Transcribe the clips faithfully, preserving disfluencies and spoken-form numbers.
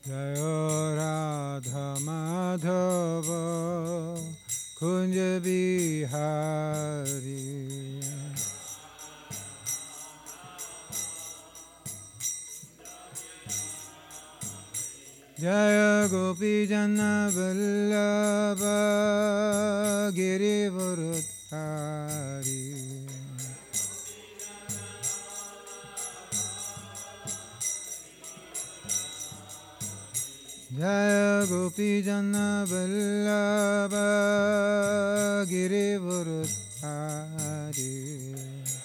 Jayo Radha Madhava Kunja Bihari. Jaya Gopi Jana Vallabha Girivardhari. Jaya Gopi Jana Vallabha Girivardhari.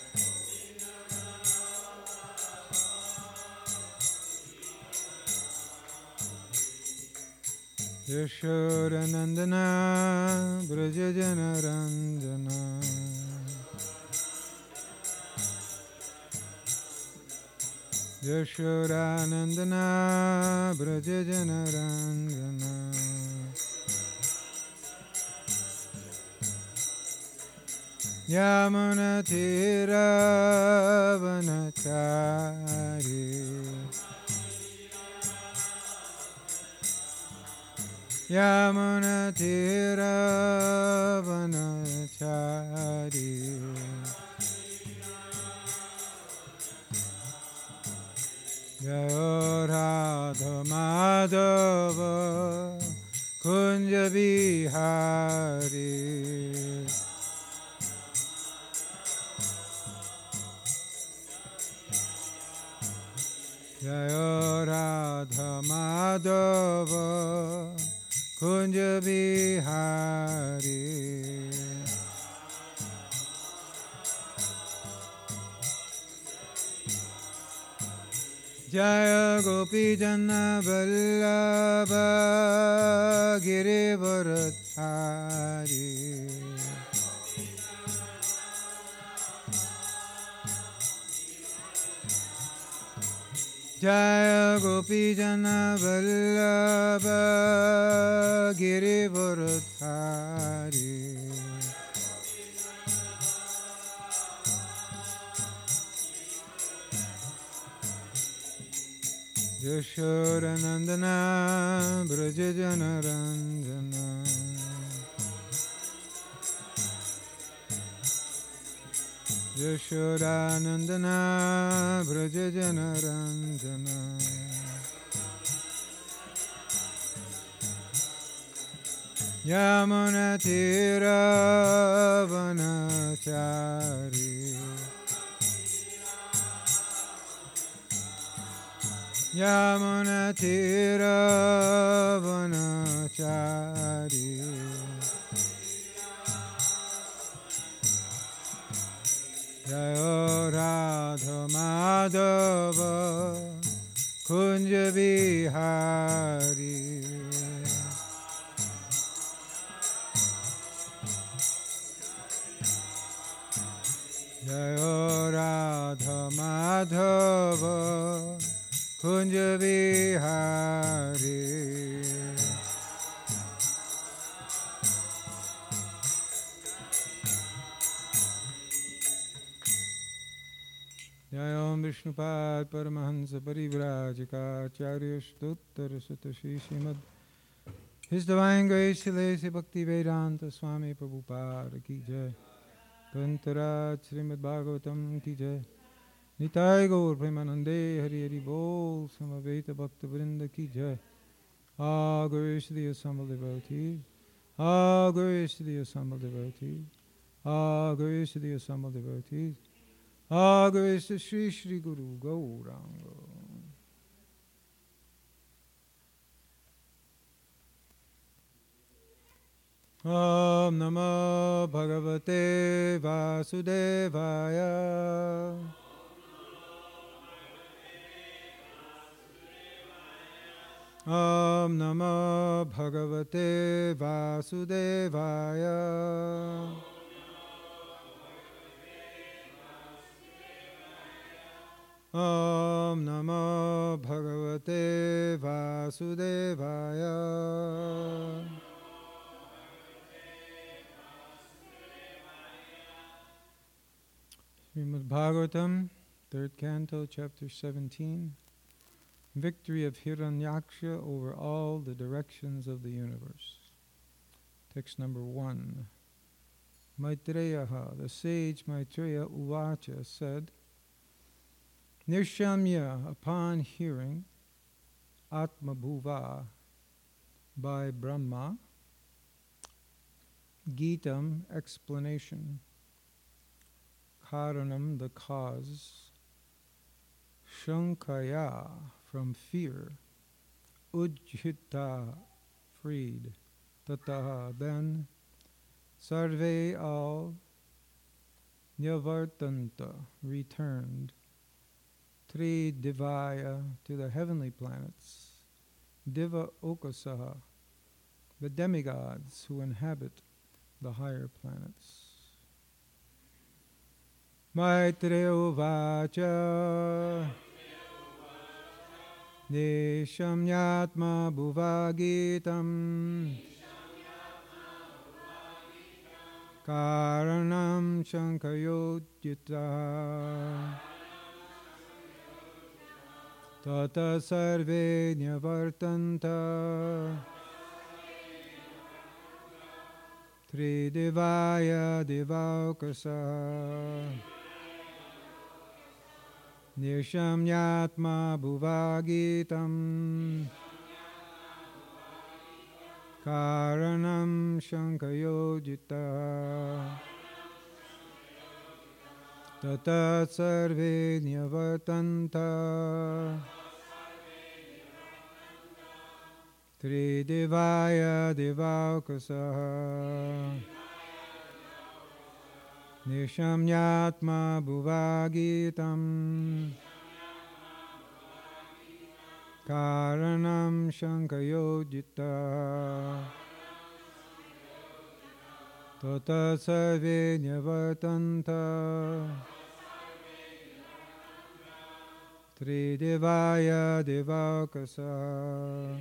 Yashodanandana Brajajana Ranjana. Yashodanandana Brajajana Ranjana. Yamuna Tira Vanachari. Yamuna Tira Vanachari. Jayo Radha Madhava Kunja Bihari. Jayo Radha Madhava Kunja Bihari. Jaya Gopi Jana Vallabha Girivardhari. Jaya Gopi Jana Vallabha Girivardhari. Yashodanandana Brajajana Ranjana. Yashodanandana Brajajana Ranjana. Yamuna Tira Vanachari. Yamuna Tira Vanachari. Jayo Radha Madhava Kunja Bihari. Jayo Radha Madhava Kunja Bihari. Jayam Vishnupad Paramahansa Parivrajika Acharya Stuttar Sutta Shri Srimad His Divine Grace Shilesi Bhakti Vedanta Swami Prabhupada Ki Jai. Kantaraj Srimad Bhagavatam Ki Jai. Nitai Gaur Premanande Hari Hari Bol Samaveta Bhakta Vrinda Ki Jai. All glories to the assembled devotees. All glories to the assembled devotees. All glories to the assembled devotees. All glories to Sri Sri Guru Gauranga. Om Namo Bhagavate Vasudevaya. Om Namo Bhagavate Vasudevaya. Om Namo Bhagavate Vasudevaya. Srimad Bhagavatam, third canto, chapter seventeen. victory of Hiranyaksha over all the directions of the universe. Text number one. Maitreyaha, the sage Maitreya Uvacha said, Nirshamya, upon hearing Atma Bhuva by Brahma, Gitam, explanation, Karanam, the cause, Shankaya, from fear, Ujjita, freed, Tataha, then, Sarve, all, Nyavartanta, returned, Tri Divaya, to the heavenly planets, Diva Okasaha, the demigods who inhabit the higher planets. Maitreya Uvacha Nishamyatma Bhuvagitam Karanam Shankayodjita Tata Sarve Nyavartanta Tridivaya Divaukasa Nishamyatma Bhuvagitam Karanam Shankayojita Tata Sarve Nyavartanta Tridivaya Divaukasa Nishamyatma Bhuvagitam Karanam Shankayojita Tata Sarve Nyavartanta Tridivaya Divaukasa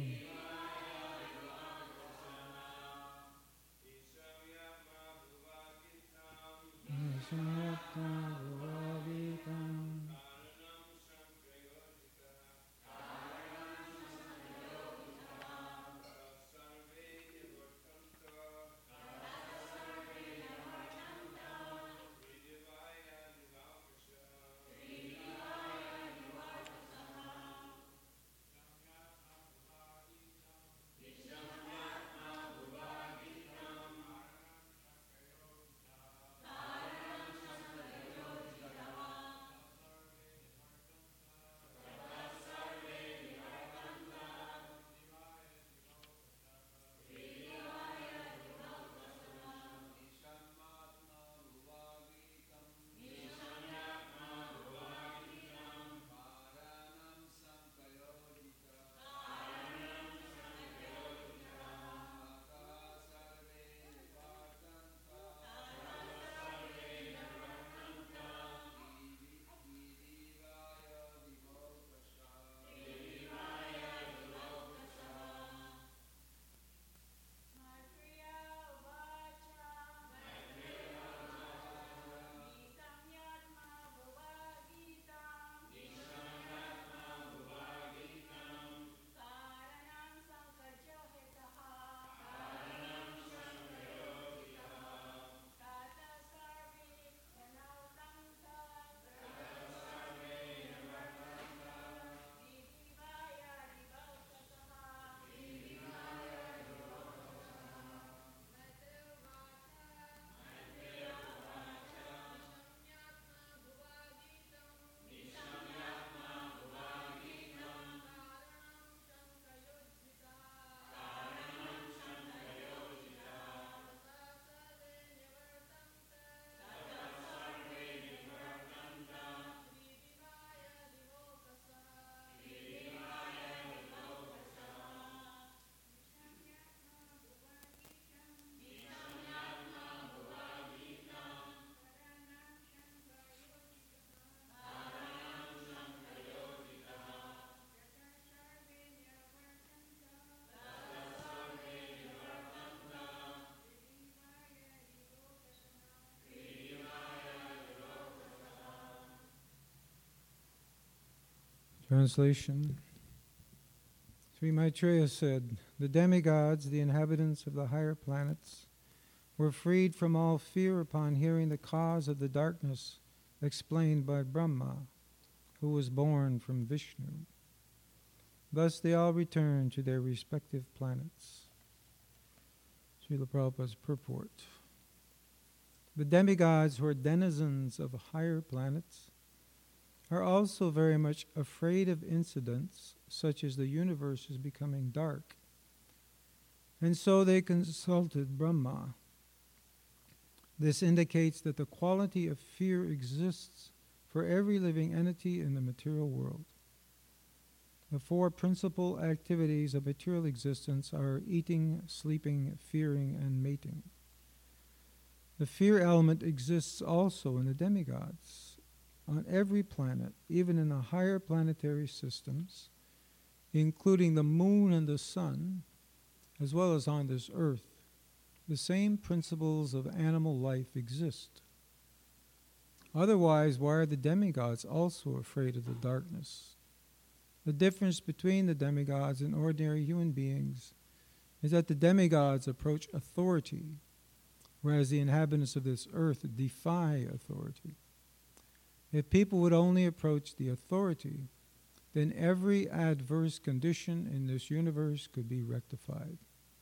Translation. Sri Maitreya said, the demigods, the inhabitants of the higher planets, were freed from all fear upon hearing the cause of the darkness explained by Brahma, who was born from Vishnu. Thus they all returned to their respective planets. Srila Prabhupada's purport. The demigods, who are denizens of higher planets, are also very much afraid of incidents such as the universe is becoming dark. And so they consulted Brahma. This indicates that the quality of fear exists for every living entity in the material world. The four principal activities of material existence are eating, sleeping, fearing, and mating. The fear element exists also in the demigods, on every planet, even in the higher planetary systems, including the moon and the sun, as well as on this earth. The same principles of animal life exist. Otherwise, why are the demigods also afraid of the darkness? The difference between the demigods and ordinary human beings is that the demigods approach authority, whereas the inhabitants of this earth defy authority. If people would only approach the authority, then every adverse condition in this universe could be rectified.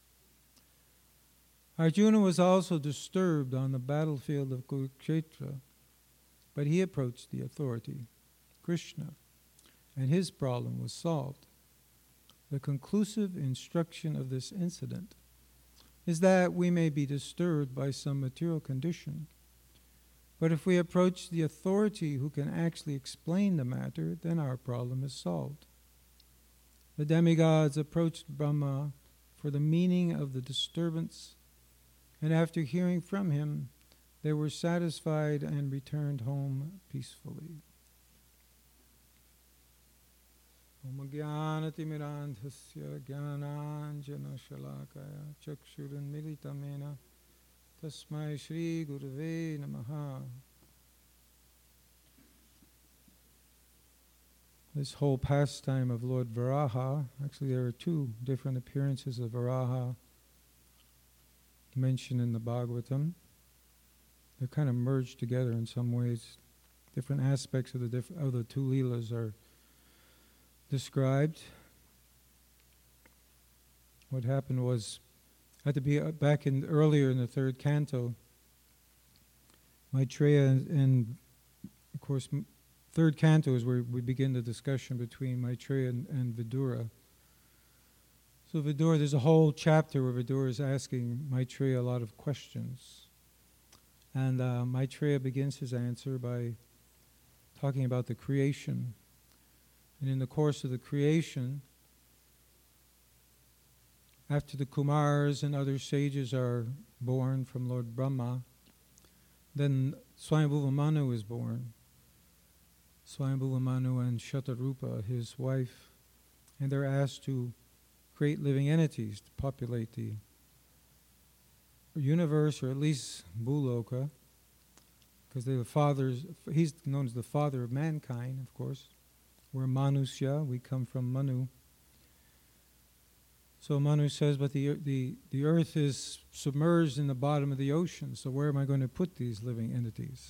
Arjuna was also disturbed on the battlefield of Kurukshetra, but he approached the authority, Krishna, and his problem was solved. The conclusive instruction of this incident is that we may be disturbed by some material condition, but if we approach the authority who can actually explain the matter, then our problem is solved. The demigods approached Brahma for the meaning of the disturbance, and after hearing from him, they were satisfied and returned home peacefully. Om Jnanatimirandhasya Jnananjana Shalakaya Chakshuranmilitamena Tasmai Shri Gurave Namaha. This whole pastime of Lord Varaha, actually there are two different appearances of Varaha mentioned in the Bhagavatam. They're kind of merged together in some ways. Different aspects of the diff- of the two Leelas are described. What happened was, at the be- back in earlier in the third canto, Maitreya and, and of course, m- third canto is where we begin the discussion between Maitreya and, and Vidura. So Vidura, there's a whole chapter where Vidura is asking Maitreya a lot of questions. And uh, Maitreya begins his answer by talking about the creation. And in the course of the creation, after the Kumars and other sages are born from Lord Brahma, then Swayambhuva Manu is born. Swayambhuva Manu and Shatarupa, his wife, and they're asked to create living entities to populate the universe, or at least Bhuloka, because they're the fathers. He's known as the father of mankind, of course. We're Manusya, we come from Manu. So Manu says, but the, the, the earth is submerged in the bottom of the ocean, so where am I going to put these living entities?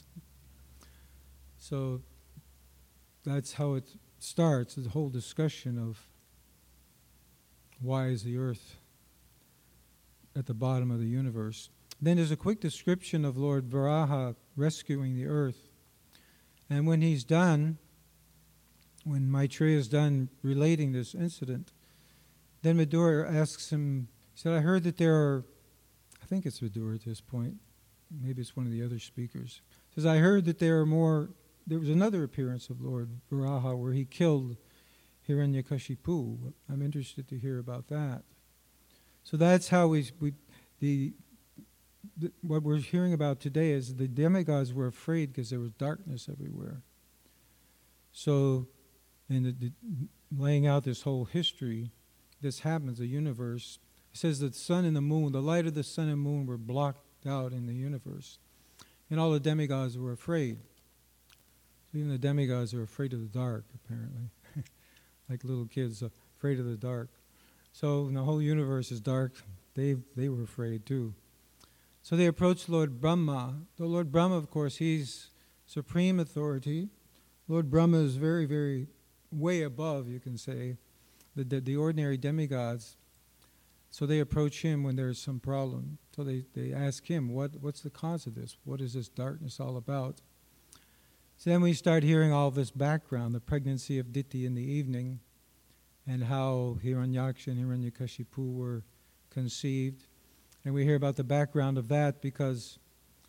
So that's how it starts, the whole discussion of why is the earth at the bottom of the universe. Then there's a quick description of Lord Varaha rescuing the earth. And when he's done, when Maitreya is done relating this incident, then Vidura asks him, he said, I heard that there are, I think it's Vidura at this point, maybe it's one of the other speakers, he says, I heard that there are more, there was another appearance of Lord Varaha where he killed Hiranyakashipu. I'm interested to hear about that. So that's how we, we the, the, what we're hearing about today is the demigods were afraid because there was darkness everywhere. So, in the, the, laying out this whole history, this happens, the universe. It says that the sun and the moon, the light of the sun and moon were blocked out in the universe. And all the demigods were afraid. So even the demigods are afraid of the dark, apparently. Like little kids, afraid of the dark. So the whole universe is dark. They they were afraid too. So they approached Lord Brahma. The Lord Brahma, of course, he's supreme authority. Lord Brahma is very, very way above, you can say, the, the, the ordinary demigods. So they approach him when there's some problem. So they, they ask him, what what's the cause of this? What is this darkness all about? So then we start hearing all this background, the pregnancy of Diti in the evening, and how Hiranyaksha and Hiranyakashipu were conceived. And we hear about the background of that because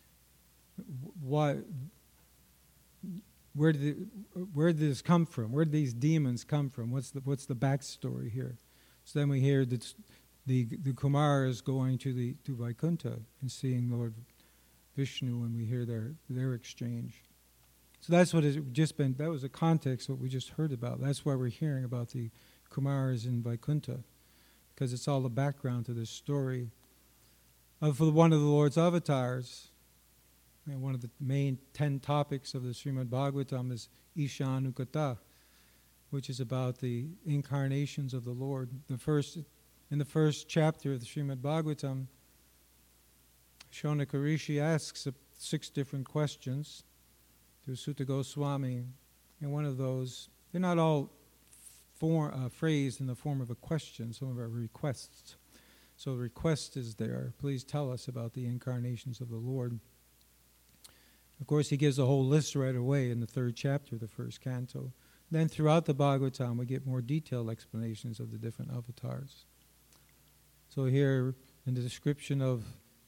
why, where did it, where did this come from? Where did these demons come from? What's the what's the backstory here? So then we hear that the the Kumars going to the to Vaikuntha and seeing Lord Vishnu, and we hear their their exchange. So that's what has just been. That was the context what we just heard about. That's why we're hearing about the Kumars in Vaikuntha, because it's all the background to this story of one of the Lord's avatars. And one of the main ten topics of the Srimad Bhagavatam is Ishanukata, which is about the incarnations of the Lord. The first, in the first chapter of the Srimad Bhagavatam, Shonaka Rishi asks uh, six different questions to Sutta Goswami, and one of those, they're not all for, uh, phrased in the form of a question, some of our requests. So the request is there, please tell us about the incarnations of the Lord. Of course, he gives a whole list right away in the third chapter of the first canto. Then throughout the Bhagavatam, we get more detailed explanations of the different avatars. So here, in the description of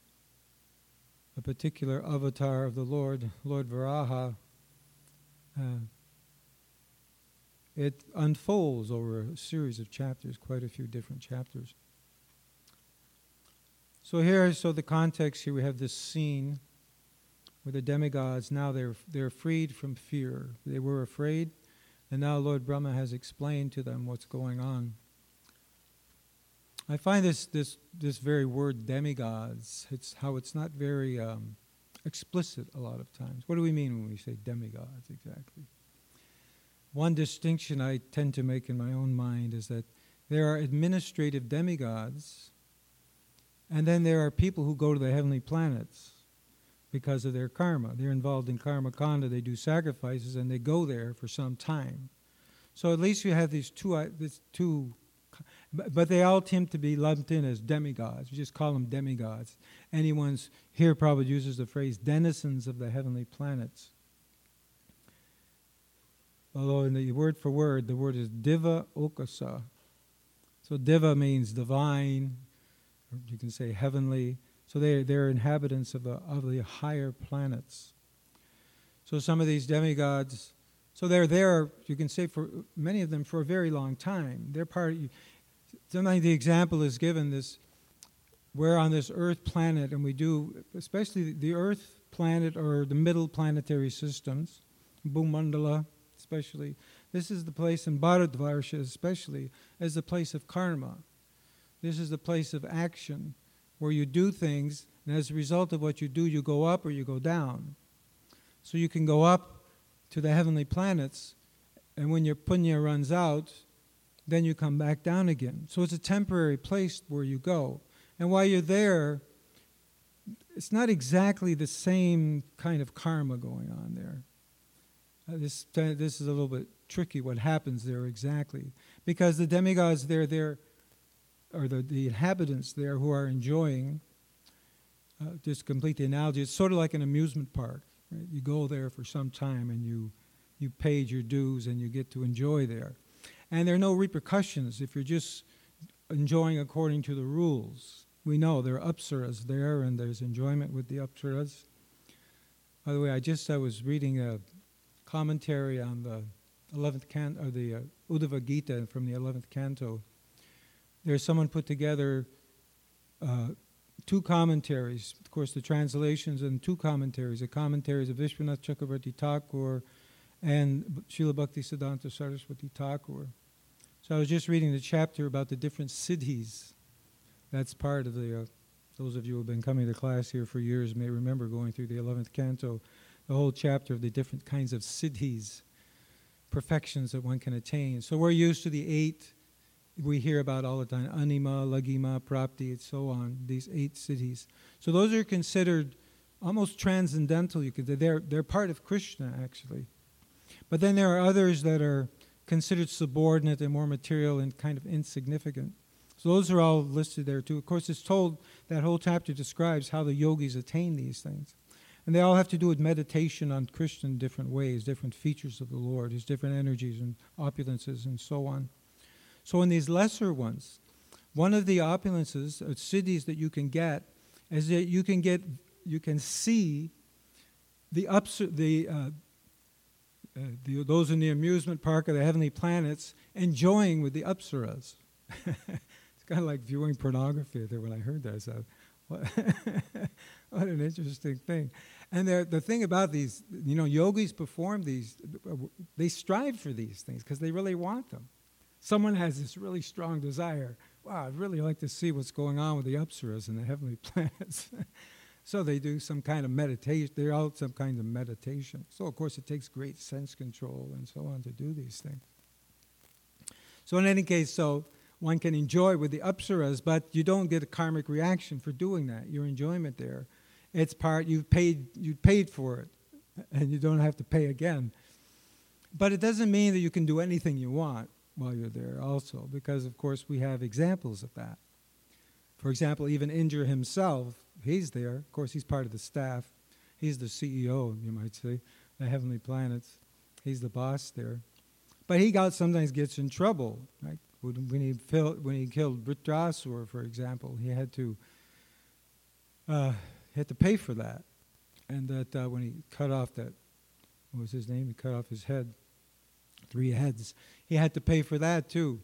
a particular avatar of the Lord, Lord Varaha, uh, it unfolds over a series of chapters, quite a few different chapters. So here, so the context here, we have this scene where the demigods, now they're they're freed from fear. They were afraid, and now Lord Brahma has explained to them what's going on. I find this this this very word demigods, it's how it's not very um, explicit a lot of times. What do we mean when we say demigods exactly? One distinction I tend to make in my own mind is that there are administrative demigods, and then there are people who go to the heavenly planets because of their karma. They're involved in karma kanda, they do sacrifices, and they go there for some time. So at least you have these two, uh, these two, but they all tend to be lumped in as demigods. We just call them demigods. Anyone's here probably uses the phrase denizens of the heavenly planets. Although in the word for word, the word is diva okasa. So diva means divine, or you can say heavenly. So they they're inhabitants of the of the higher planets. So some of these demigods, so they're there, you can say, for many of them for a very long time. They're part of, sometimes the example is given this, we're on this Earth planet, and we do, especially the Earth planet or the middle planetary systems, Bhumandala especially. This is the place in Bharatvarsha especially as the place of karma. This is the place of action, where you do things, and as a result of what you do, you go up or you go down. So you can go up to the heavenly planets, and when your punya runs out, then you come back down again. So it's a temporary place where you go. And while you're there, it's not exactly the same kind of karma going on there. Uh, this, uh, this is a little bit tricky what happens there exactly. Because the demigods there, they're or the, the inhabitants there who are enjoying, uh, just complete the analogy, it's sort of like an amusement park. Right? You go there for some time and you, you paid your dues and you get to enjoy there. And there are no repercussions if you're just enjoying according to the rules. We know there are apsaras there and there's enjoyment with the apsaras. By the way, I just I was reading a commentary on the eleventh canto, or the uh, Uddhava Gita from the eleventh canto. There's someone put together uh, two commentaries, of course the translations and two commentaries, the commentaries of Vishwanath Chakravarti Thakur and Srila Bhaktisiddhanta Saraswati Thakur. So I was just reading the chapter about the different siddhis. That's part of the, uh, those of you who have been coming to class here for years may remember going through the eleventh canto, the whole chapter of the different kinds of siddhis, perfections that one can attain. So we're used to the eight we hear about all the time, Anima, Lagima, Prapti, and so on, these eight cities. So those are considered almost transcendental. You could, they're, they're part of Krishna, actually. But then there are others that are considered subordinate and more material and kind of insignificant. So those are all listed there too. Of course, it's told, that whole chapter describes how the yogis attain these things. And they all have to do with meditation on Krishna in different ways, different features of the Lord, his different energies and opulences and so on. So in these lesser ones, one of the opulences, or cities that you can get, is that you can get, you can see the ups, the, uh, uh, the those in the amusement park or the heavenly planets enjoying with the apsaras. It's kind of like viewing pornography. There, when I heard that, I said, "What, what an interesting thing." And the thing about these, you know, yogis perform these. They strive for these things because they really want them. Someone has this really strong desire. Wow, I'd really like to see what's going on with the apsaras and the heavenly planets. So they do some kind of meditation. They're all some kind of meditation. So, of course, it takes great sense control and so on to do these things. So in any case, so one can enjoy with the apsaras, but you don't get a karmic reaction for doing that. Your enjoyment there, it's part, you've paid, you paid for it, and you don't have to pay again. But it doesn't mean that you can do anything you want while you're there also, because of course we have examples of that. For example, even Indra himself, he's there. Of course, he's part of the staff. He's the C E O, you might say, the heavenly planets. He's the boss there. But he got sometimes gets in trouble. Right? When he filled, when he killed Vritrasura, for example, he had to uh, he had to pay for that. And that uh, when he cut off that, what was his name? He cut off his head, three heads. He had to pay for that too.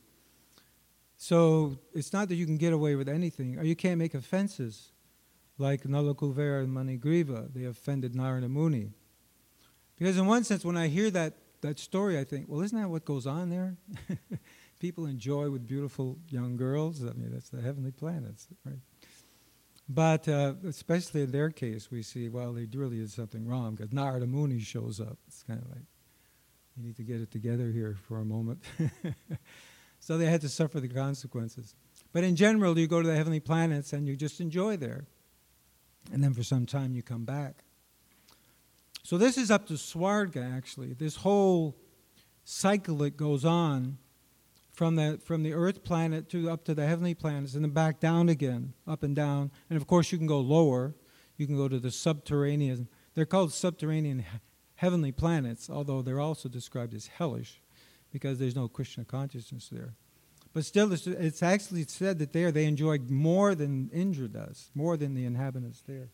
So it's not that you can get away with anything, or you can't make offenses like Nalakuvera and Manigriva. They offended Narada Muni. Because in one sense, when I hear that, that story, I think, well, isn't that what goes on there? People enjoy with beautiful young girls. I mean, that's the heavenly planets, right? But uh, especially in their case, we see, well, they really did something wrong because Narada Muni shows up. It's kind of like, you need to get it together here for a moment. So they had to suffer the consequences. But in general, you go to the heavenly planets and you just enjoy there. And then for some time you come back. So this is up to Swarga, actually. This whole cycle that goes on from the, from the Earth planet to up to the heavenly planets and then back down again, up and down. And of course you can go lower. You can go to the subterranean. They're called subterranean he- heavenly planets, although they're also described as hellish, because there's no Krishna consciousness there. But still, it's, it's actually said that there they enjoy more than Indra does, more than the inhabitants there.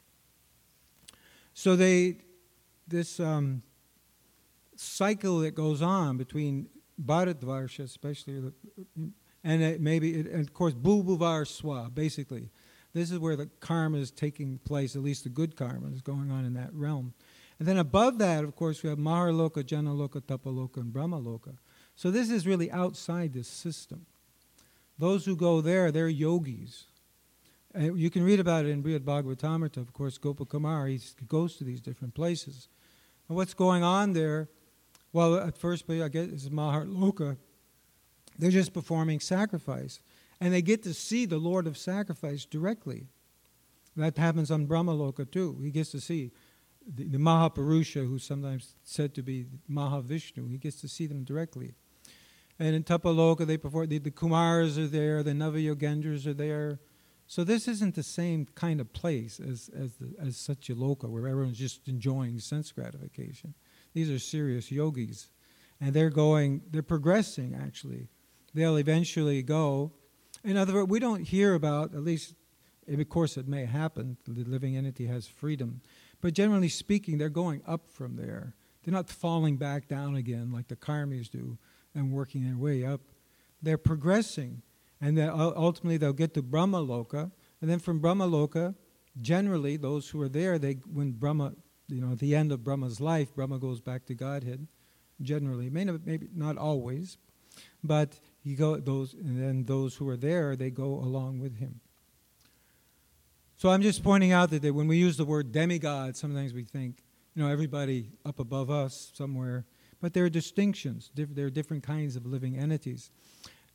So they, this um, cycle that goes on between Bharatvarsha, especially, and it maybe, it, and of course, Bhubhuvar Swa, basically. This is where the karma is taking place, at least the good karma is going on in that realm. And then above that, of course, we have Maharloka, Janaloka, Tapaloka, and Brahmaloka. So this is really outside this system. Those who go there, they're yogis. And you can read about it in Brihad Bhagavatamrita, of course, Gopakumar, he goes to these different places. And what's going on there, well, at first, I guess it's Maharloka, they're just performing sacrifice. And they get to see the Lord of Sacrifice directly. That happens on Brahmaloka too. He gets to see The, the Mahapurusha, who's sometimes said to be Mahavishnu, he gets to see them directly. And in Tapaloka, they perform, the, the Kumaras are there, the Navayogendras are there. So this isn't the same kind of place as as, the, as Satyaloka, where everyone's just enjoying sense gratification. These are serious yogis. And they're going, they're progressing, actually. They'll eventually go. In other words, we don't hear about, at least, of course it may happen, the living entity has freedom. But generally speaking, they're going up from there. They're not falling back down again like the karmis do and working their way up. They're progressing. And then ultimately they'll get to Brahmaloka. And then from Brahmaloka, generally those who are there, they when Brahma, you know, at the end of Brahma's life, Brahma goes back to Godhead. Generally, may not, maybe not always, but he go those, and then those who are there, they go along with him. So I'm just pointing out that when we use the word demigod, sometimes we think, you know, everybody up above us somewhere. But there are distinctions. There are different kinds of living entities.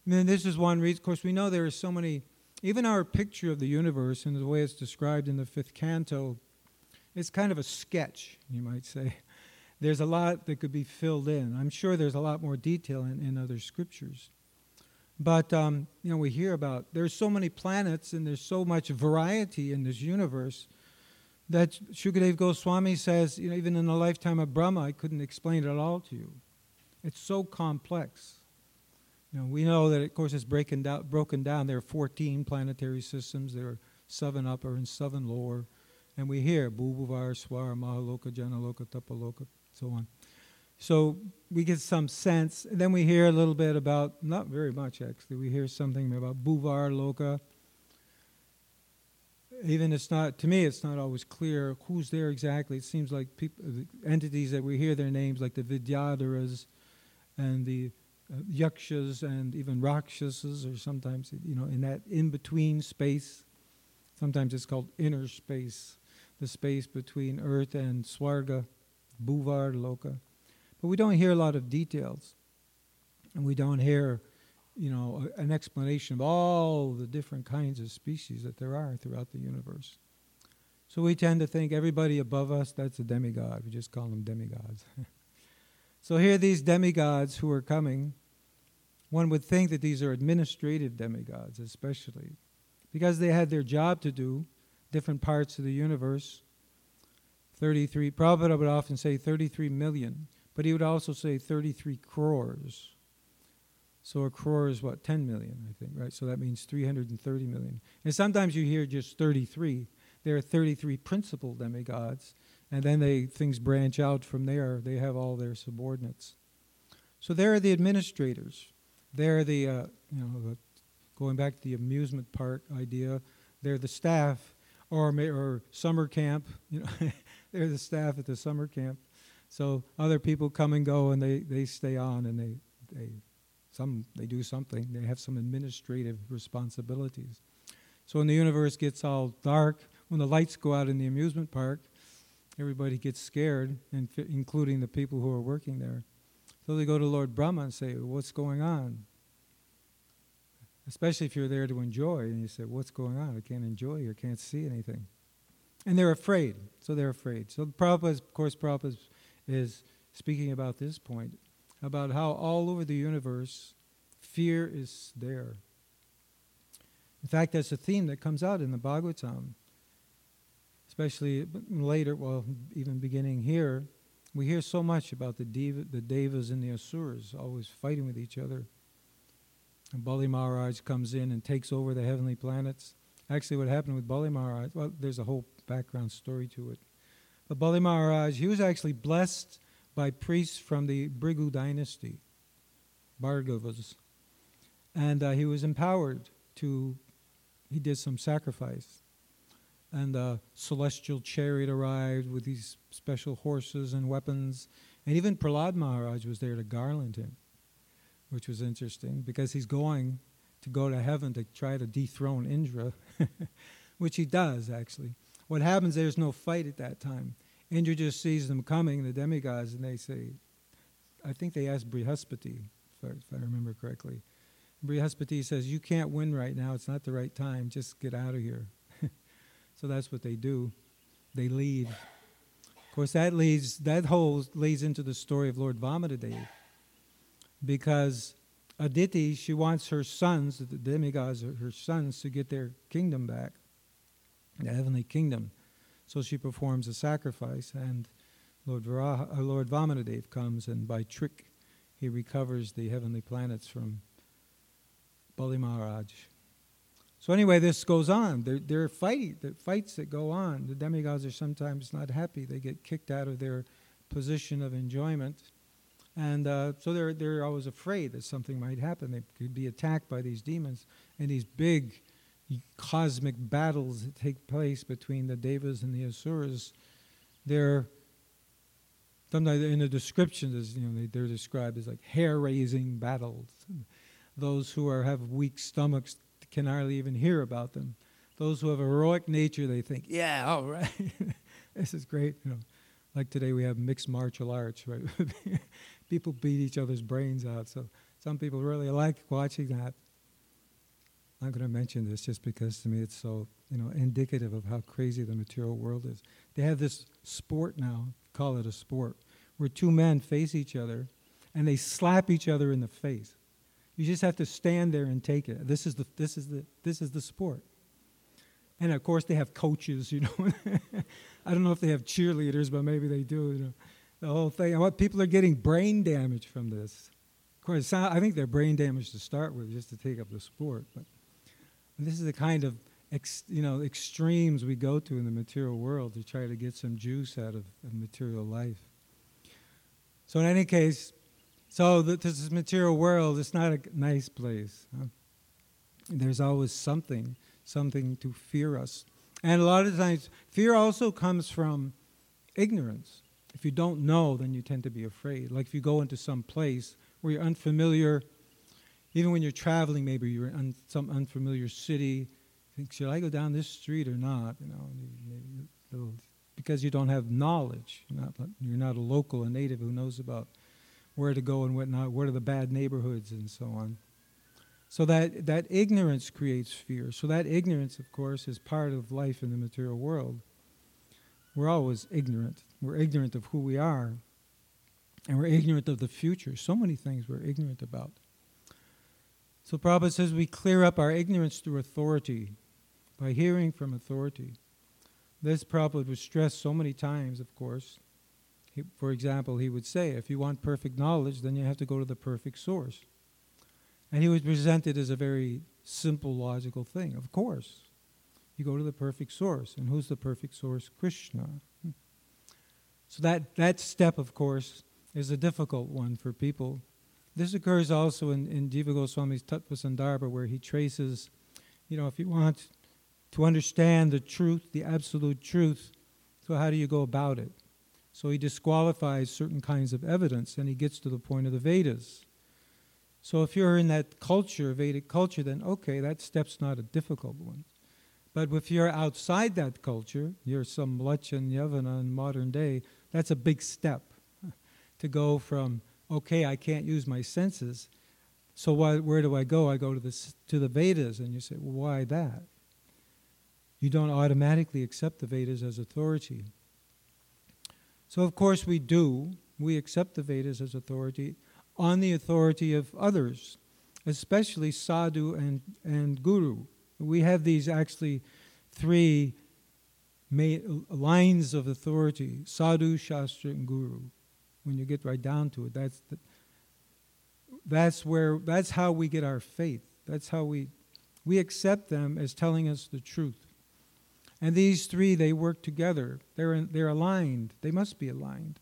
And then this is one reason. Of course, we know there are so many, even our picture of the universe and the way it's described in the fifth canto, it's kind of a sketch, you might say. There's a lot that could be filled in. I'm sure there's a lot more detail in, in other scriptures. But, um, you know, we hear about, there's so many planets and there's so much variety in this universe that Shukadeva Goswami says, you know, even in the lifetime of Brahma, I couldn't explain it all to you. It's so complex. You know, we know that, of course, it's breaking down, broken down. There are fourteen planetary systems. There are seven upper and seven lower. And we hear Bhuvavar, Swara, Mahaloka, Janaloka, Tapaloka, so on. So we get some sense. And then we hear a little bit about, not very much actually, we hear something about Bhuvar Loka. Even it's not, to me, it's not always clear who's there exactly. It seems like people, the entities that we hear their names, like the Vidyadharas and the uh, Yakshas and even Rakshasas, or sometimes, you know, in that in-between space. Sometimes it's called inner space, the space between earth and Swarga, Bhuvar Loka. But we don't hear a lot of details. And we don't hear, you know, a, an explanation of all the different kinds of species that there are throughout the universe. So we tend to think everybody above us, that's a demigod. We just call them demigods. So here are these demigods who are coming. One would think that these are administrative demigods, especially, because they had their job to do, different parts of the universe. thirty-three, Prabhupada would often say thirty-three million, but he would also say thirty-three crores. So a crore is what, ten million, I think, right? So that means three hundred thirty million. And sometimes you hear just thirty-three. There are thirty-three principal demigods, and then they things branch out from there. They have all their subordinates. So they're the administrators. They're the, uh, you know, the, going back to the amusement park idea, they're the staff, or or summer camp. You know, they're the staff at the summer camp. So other people come and go, and they, they stay on, and they they some they do something. They have some administrative responsibilities. So when the universe gets all dark, when the lights go out in the amusement park, everybody gets scared, and fi- including the people who are working there. So they go to Lord Brahma and say, "What's going on?" Especially if you're there to enjoy, and you say, "What's going on? I can't enjoy or can't see anything." And they're afraid. So they're afraid. So Prabhupada, of course, Prabhupada is speaking about this point, about how all over the universe, fear is there. In fact, that's a theme that comes out in the Bhagavatam, especially later, well, even beginning here. We hear so much about the, deva, the devas and the asuras always fighting with each other. And Bali Maharaj comes in and takes over the heavenly planets. Actually, what happened with Bali Maharaj, well, there's a whole background story to it. But Bali Maharaj, he was actually blessed by priests from the Bhrigu dynasty, Bhargavas. And uh, he was empowered to, he did some sacrifice. And a celestial chariot arrived with these special horses and weapons. And even Prahlad Maharaj was there to garland him, which was interesting, because he's going to go to heaven to try to dethrone Indra, which he does, actually. What happens, there's no fight at that time. Indra just sees them coming, the demigods, and they say, I think they asked Brihaspati, if I, if I remember correctly. Brihaspati says, you can't win right now, it's not the right time, just get out of here. So that's what they do. They leave. Of course, that leads, that whole leads into the story of Lord Vamanadev, because Aditi, she wants her sons, the demigods, her sons, to get their kingdom back, the heavenly kingdom. So she performs a sacrifice, and Lord, Varaha, uh, Lord Vamanadev comes, and by trick, he recovers the heavenly planets from Bali Maharaj. So anyway, this goes on. There, there are fight, there are fights that go on. The demigods are sometimes not happy. They get kicked out of their position of enjoyment. And uh, so they're, they're always afraid that something might happen. They could be attacked by these demons. And these big cosmic battles that take place between the devas and the asuras, they're sometimes in the descriptions, you know, they, they're described as like hair-raising battles. Those who are have weak stomachs can hardly even hear about them. Those who have a heroic nature, they think, yeah, all right, this is great. You know, like today we have mixed martial arts, right? People beat each other's brains out. So Some people really like watching that. I'm going to mention this just because to me it's so, you know, indicative of how crazy the material world is. They have this sport now, call it a sport, where two men face each other and they slap each other in the face. You just have to stand there and take it. This is the this is the this is the sport. And of course they have coaches, you know. I don't know if they have cheerleaders, but maybe they do, you know. The whole thing. And what people are getting brain damage from this. Of course, I think they're brain damaged to start with, just to take up the sport. But this is the kind of ex, you know extremes we go to in the material world to try to get some juice out of, of material life. So in any case, so the, this material world is not a nice place. Huh? There's always something, something to fear us. And a lot of times, fear also comes from ignorance. If you don't know, then you tend to be afraid. Like if you go into some place where you're unfamiliar, even when you're traveling, maybe you're in some unfamiliar city, think, should I go down this street or not? You know, maybe little, because you don't have knowledge. You're not, you're not a local, a native who knows about where to go and whatnot, what are the bad neighborhoods and so on. So that, that ignorance creates fear. So that ignorance, of course, is part of life in the material world. We're always ignorant. We're ignorant of who we are. And we're ignorant of the future. So many things we're ignorant about. So Prabhupada says we clear up our ignorance through authority, by hearing from authority. This Prabhupada was stressed so many times, of course. He, for example, he would say, if you want perfect knowledge, then you have to go to the perfect source. And he would present it as a very simple, logical thing. Of course, you go to the perfect source. And who's the perfect source? Krishna. So that, that step, of course, is a difficult one for people. This occurs also in, in Jiva Goswami's Tattva Sandarbha, where he traces, you know, if you want to understand the truth, the absolute truth, so how do you go about it? So he disqualifies certain kinds of evidence, and he gets to the point of the Vedas. So if you're in that culture, Vedic culture, then okay, that step's not a difficult one. But if you're outside that culture, you're some Lachan Yavana in modern day, that's a big step to go from, okay, I can't use my senses, so why, where do I go? I go to the, to the Vedas, and you say, well, why that? You don't automatically accept the Vedas as authority. So of course we do. We accept the Vedas as authority on the authority of others, especially sadhu and, and guru. We have these actually three ma- lines of authority, sadhu, shastra, and guru. When you get right down to it, that's the, that's where that's how we get our faith. That's how we we accept them as telling us the truth. And these three, they work together. They're in, they're aligned. They must be aligned.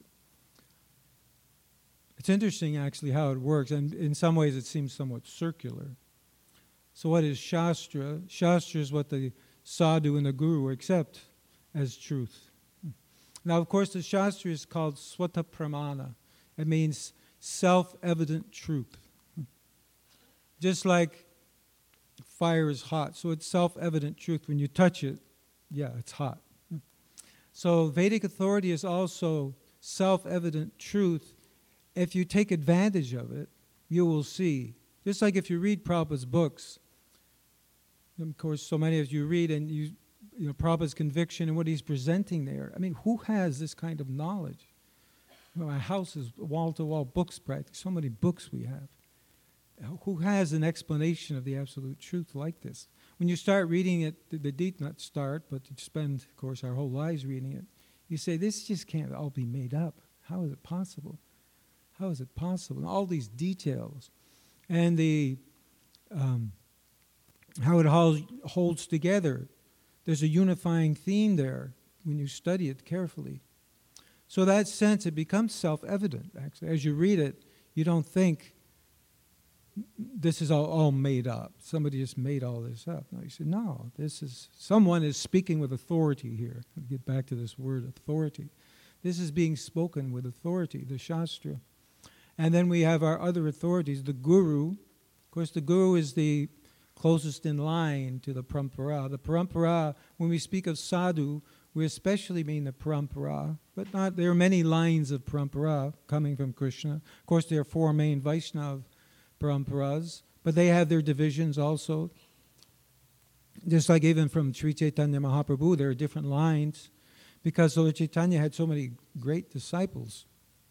It's interesting actually how it works, and in some ways it seems somewhat circular. So what is Shastra? Shastra is what the sadhu and the guru accept as truth. Now, of course, the Shastra is called Swata Pramana. It means self-evident truth. Just like fire is hot, so it's self-evident truth. When you touch it, yeah, it's hot. So Vedic authority is also self-evident truth. If you take advantage of it, you will see. Just like if you read Prabhupada's books, of course, so many of you read and you, you know, Prabhupada's conviction and what he's presenting there. I mean, who has this kind of knowledge? You know, my house is wall-to-wall books, practically. So many books we have. Who has an explanation of the absolute truth like this? When you start reading it, the deep not start, but you spend, of course, our whole lives reading it, you say, this just can't all be made up. How is it possible? How is it possible? And all these details. And the um, how it all holds together. There's a unifying theme there when you study it carefully. So in that sense, it becomes self-evident, actually. As you read it, you don't think, this is all, all made up. Somebody just made all this up. No, you say, no, this is, someone is speaking with authority here. I'll get back to this word, authority. This is being spoken with authority, the Shastra. And then we have our other authorities, the Guru. Of course, the Guru is the closest in line to the Parampara. The Parampara, when we speak of sadhu, we especially mean the Parampara, but not, there are many lines of Parampara coming from Krishna. Of course, there are four main Vaishnava paramparas, but they have their divisions also. Just like even from Sri Chaitanya Mahaprabhu, there are different lines, because Lord Chaitanya had so many great disciples.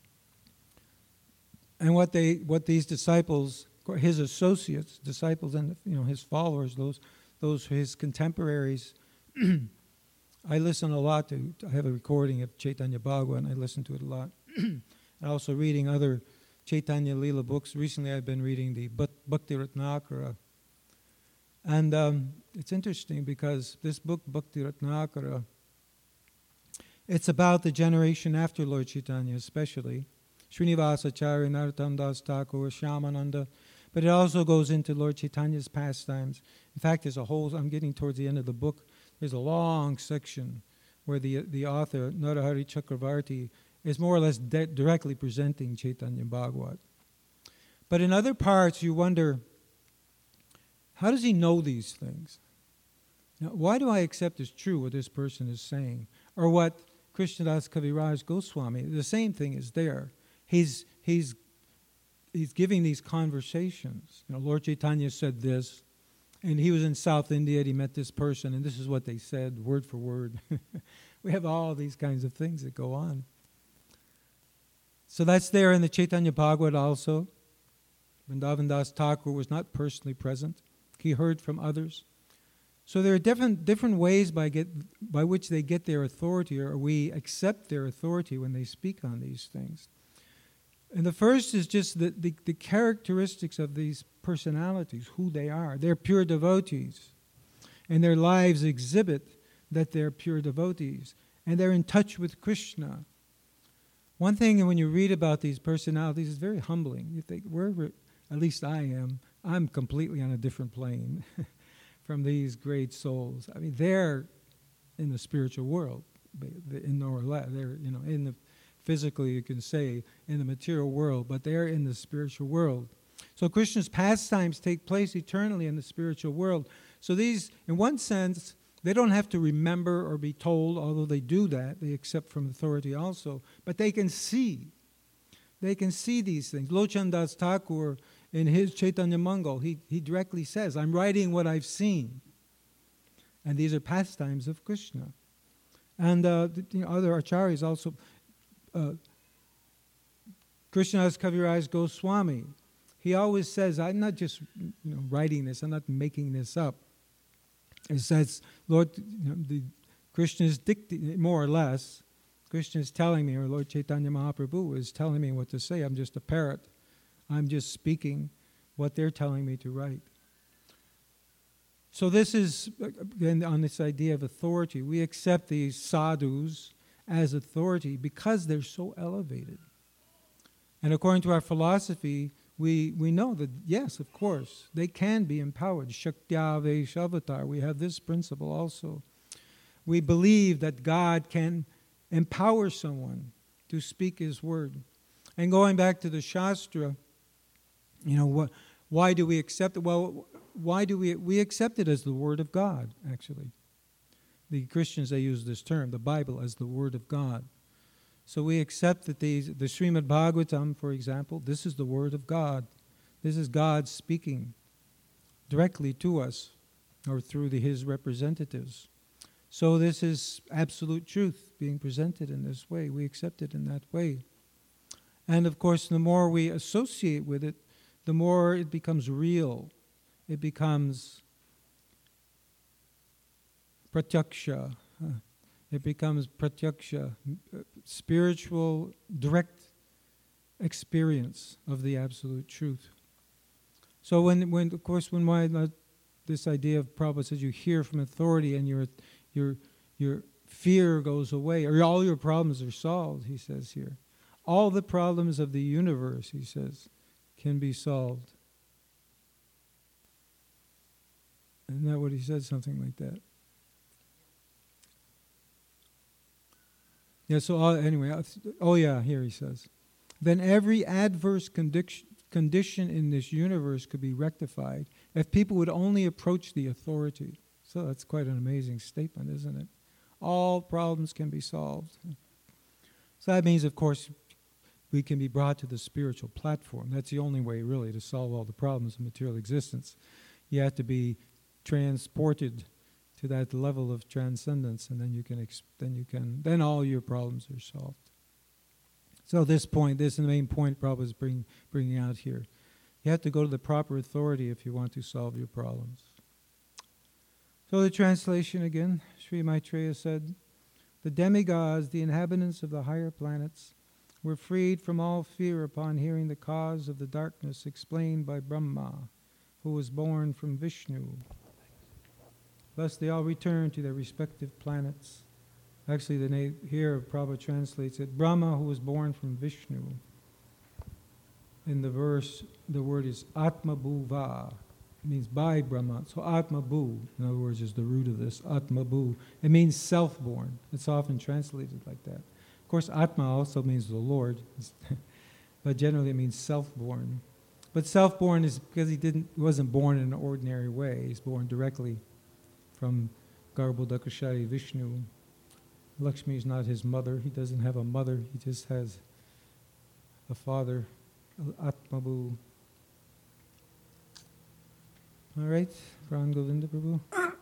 And what they, what these disciples, his associates, disciples, and you know his followers, those, those his contemporaries. I listen a lot to. I have a recording of Chaitanya Bhagavad, and I listen to it a lot. And also reading other Chaitanya Leela books. Recently, I've been reading the Bhakti Ratnakara, and um, it's interesting because this book, Bhakti Ratnakara, it's about the generation after Lord Chaitanya, especially Srinivasacharya, Narottam Das Thakur, Shyamananda, but it also goes into Lord Chaitanya's pastimes. In fact, there's a whole, I'm getting towards the end of the book, there's a long section where the the author, Narahari Chakravarti, is more or less de- directly presenting Chaitanya Bhagavad. But in other parts, you wonder, how does he know these things? Now, why do I accept as true what this person is saying? Or what Krishnadas Kaviraj Goswami, the same thing is there. He's he's he's giving these conversations. You know, Lord Chaitanya said this, and he was in South India and he met this person, and this is what they said, word for word. We have all these kinds of things that go on. So that's there in the Chaitanya Bhagavad also. Vrindavan Das Thakur was not personally present. He heard from others. So there are different different ways by get by which they get their authority, or we accept their authority when they speak on these things. And the first is just the, the, the characteristics of these personalities, who they are. They're pure devotees. And their lives exhibit that they're pure devotees. And they're in touch with Krishna. One thing when you read about these personalities is very humbling. You think, wherever, at least I am, I'm completely on a different plane from these great souls. I mean, they're in the spiritual world, in or less. They're, you know, in the physically, you can say, in the material world, but they're in the spiritual world. So Krishna's pastimes take place eternally in the spiritual world. So these, in one sense, they don't have to remember or be told, although they do that, they accept from authority also, but they can see. They can see these things. Lochan Das Thakur, in his Chaitanya Mangal, he, he directly says, I'm writing what I've seen. And these are pastimes of Krishna. And uh, the, you know, other acharyas also, uh, Krishnadas Kaviraj Goswami, he always says, I'm not just you know, writing this, I'm not making this up. It says, Lord, you know, the Krishna is dictating, more or less, Krishna is telling me, or Lord Chaitanya Mahaprabhu is telling me what to say. I'm just a parrot. I'm just speaking what they're telling me to write. So this is, again, on this idea of authority. We accept these sadhus as authority because they're so elevated. And according to our philosophy, we, we know that, yes, of course, they can be empowered. Shaktya Vaishavatar, we have this principle also. We believe that God can empower someone to speak His word. And going back to the Shastra, you know, what, why do we accept it? Well, why do we, we accept it as the word of God, actually. The Christians, they use this term, the Bible, as the word of God. So we accept that these, the Srimad Bhagavatam, for example, this is the word of God. This is God speaking directly to us or through the, His representatives. So this is absolute truth being presented in this way. We accept it in that way. And of course, the more we associate with it, the more it becomes real. It becomes pratyaksha. It becomes pratyaksha, spiritual, direct experience of the absolute truth. So when, when of course, when my, uh, this idea of Prabhupada says you hear from authority and your, your, your fear goes away, or all your problems are solved, he says here. All the problems of the universe, he says, can be solved. Isn't that what he said? Something like that. Yeah, so uh, anyway, oh yeah, here he says. Then every adverse condition, condition in this universe could be rectified if people would only approach the authority. So that's quite an amazing statement, isn't it? All problems can be solved. So that means, of course, we can be brought to the spiritual platform. That's the only way, really, to solve all the problems of material existence. You have to be transported to that level of transcendence, and then you can, ex- then you can, then all your problems are solved. So this point, this is the main point Prabhupada is bring, bringing out here. You have to go to the proper authority if you want to solve your problems. So the translation again, Sri Maitreya said, the demigods, the inhabitants of the higher planets, were freed from all fear upon hearing the cause of the darkness explained by Brahma, who was born from Vishnu. Thus they all returned to their respective planets. Actually, the name here Prabhupada translates it, Brahma, who was born from Vishnu. In the verse, the word is Atma Bhuva. It means by Brahma. So Atma Bhu, in other words, is the root of this, Atma Bhu. It means self-born. It's often translated like that. Of course, Atma also means the Lord, but generally it means self-born. But self-born is because he didn't, he wasn't born in an ordinary way. He's born directly from Garbhodakashari Vishnu. Lakshmi is not his mother. He doesn't have a mother. He just has a father, Atmabhu. All right, Pran Govinda Prabhu.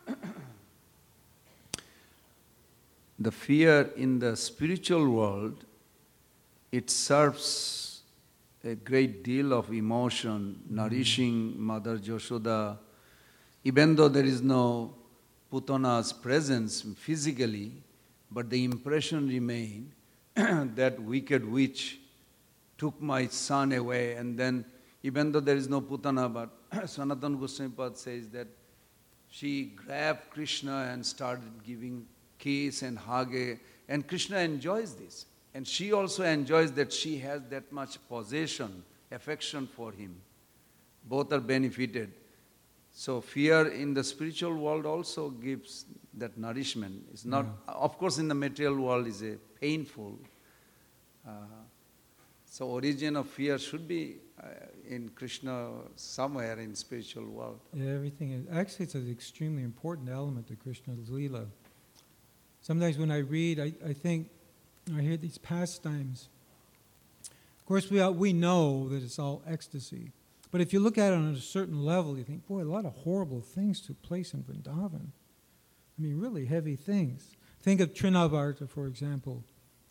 The fear in the spiritual world, it serves a great deal of emotion, nourishing Mother Yashoda. Even though there is no Putana's presence physically, but the impression remained that wicked witch took my son away, and then even though there is no Putana, but Sanatana Goswami Pad says that she grabbed Krishna and started giving kiss and hug, and Krishna enjoys this. And she also enjoys that she has that much possession, affection for him. Both are benefited. So fear in the spiritual world also gives that nourishment. It's not, yeah. Of course, in the material world is a painful. Uh, so origin of fear should be uh, in Krishna somewhere in spiritual world. Yeah, everything is, actually it's an extremely important element to Krishna's Leela. Sometimes when I read, I, I think, I hear these pastimes. Of course, we we know that it's all ecstasy. But if you look at it on a certain level, you think, boy, a lot of horrible things took place in Vrindavan. I mean, really heavy things. Think of Trinavarta, for example.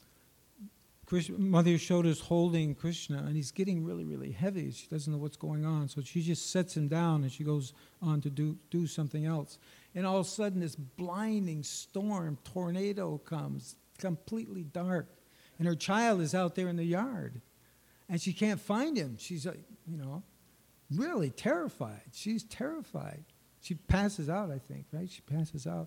Krishna, Mother Yashoda is holding Krishna, and he's getting really, really heavy. She doesn't know what's going on, so she just sets him down, and she goes on to do, do something else. And all of a sudden, this blinding storm, tornado comes, completely dark. And her child is out there in the yard. And she can't find him. She's, uh, you know, really terrified. She's terrified. She passes out, I think, right? She passes out.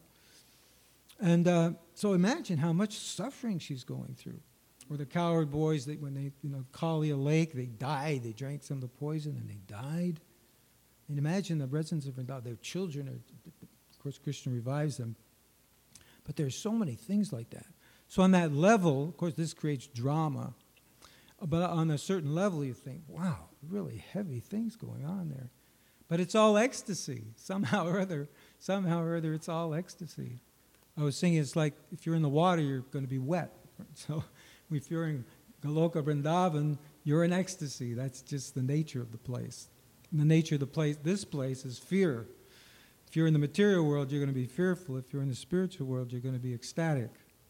And uh, so imagine how much suffering she's going through. Or the cowherd boys, they, when they, you know, Kalia Lake, they died. They drank some of the poison and they died. And imagine the residents of Vrindavan, their children, are, of course, Krishna revives them. But there's so many things like that. So on that level, of course, this creates drama. But on a certain level, you think, wow, really heavy things going on there. But it's all ecstasy. Somehow or other, somehow or other, it's all ecstasy. I was thinking it's like if you're in the water, you're going to be wet. So if you're in Goloka Vrindavan, you're in ecstasy. That's just the nature of the place. And the nature of the place, this place, is fear. If you're in the material world, you're going to be fearful. If you're in the spiritual world, you're going to be ecstatic.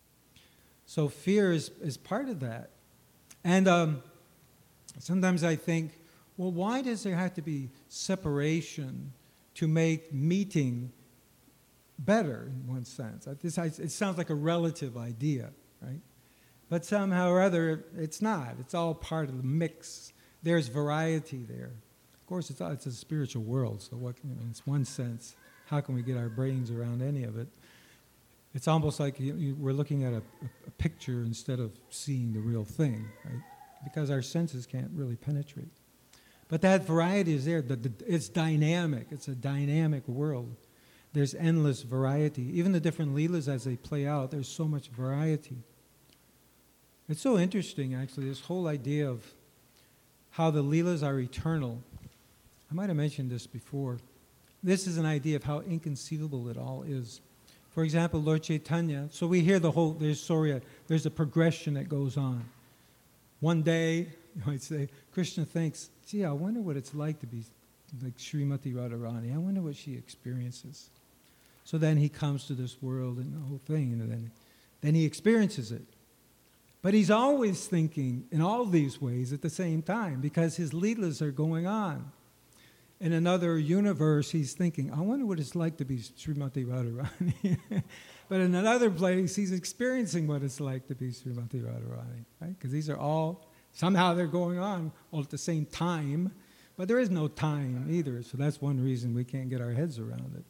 So fear is, is part of that. And um, sometimes I think, well, why does there have to be separation to make meeting better, in one sense? This, it sounds like a relative idea, right? But somehow or other, it's not. It's all part of the mix. There's variety there. Of course, it's, it's a spiritual world, so what, you know, in one sense, how can we get our brains around any of it? It's almost like you, you, we're looking at a, a picture instead of seeing the real thing, right? Because our senses can't really penetrate. But that variety is there. The, the, it's dynamic. It's a dynamic world. There's endless variety. Even the different leelas as they play out, there's so much variety. It's so interesting, actually, this whole idea of how the leelas are eternal. I might have mentioned this before. This is an idea of how inconceivable it all is. For example, Lord Chaitanya, so we hear the whole, there's, sorry, there's a progression that goes on. one day, you might say, Krishna thinks, gee, I wonder what it's like to be like Srimati Radharani. I wonder what she experiences. So then he comes to this world and the whole thing, and then, then he experiences it. But he's always thinking in all these ways at the same time, because his leelas are going on. In another universe, he's thinking, I wonder what it's like to be Srimati Radharani. But in another place, he's experiencing what it's like to be Srimati Radharani, right? Because these are all, somehow they're going on all at the same time, but there is no time either, so that's one reason we can't get our heads around it.